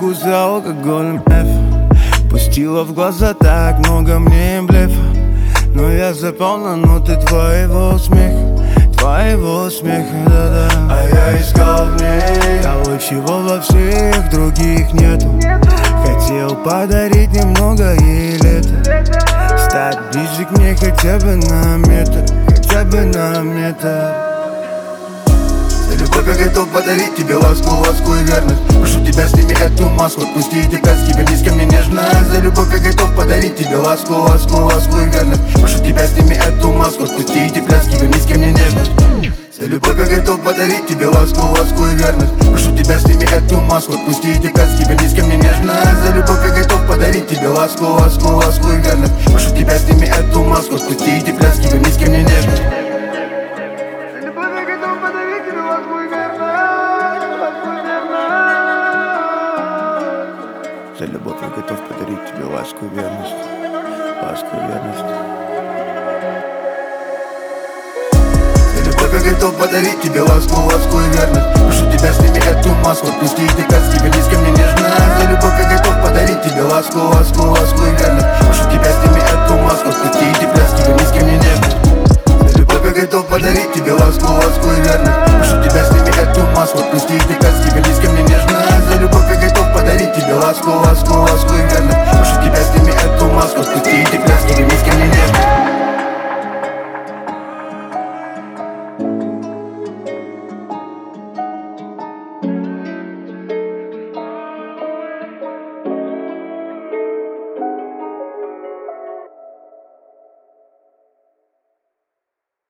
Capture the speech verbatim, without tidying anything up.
вкус за алкоголем эф. Пустила в глаза так много мне блефа, но я запал на ноты твоего смеха, твоего смеха, да-да. А я искал в ней того, чего во всех других нету. Хотел подарить немного ей лета, стать ближе к ней хотя бы на метр, хотя бы на метр. За любовь я готов подарить тебе ласку, ласку и верность. Прошу тебя, сними эту маску, отпусти эти пляски, вернись ко мне нежно. За любовь я готов подарить тебе ласку, ласку, ласку и верность. Прошу тебя, сними эту маску, отпусти эти пляски, вернись ко мне нежно. За любовь я готов подарить тебе ласку, ласку и верность. Прошу тебя, сними эту маску, отпусти эти пляски, вернись ко мне нежно. За любовь я готов подарить тебе ласку, ласку, ласку и верность. Прошу тебя, сними эту маску, отпусти эти пляски, вернись ко мне нежно. За любовь я готов подарить тебе ласку и верность, ласку и верность. За любовь я готов подарить тебе ласку, ласку и верность. Прошу тебя, сними эту маску, отпусти эти пляски, вернись ко мне нежно. За любовь я готов подарить тебе ласку, ласку, ласку и верность. Прошу тебя, сними эту маску, отпусти эти пляски, вернись ко мне нежно.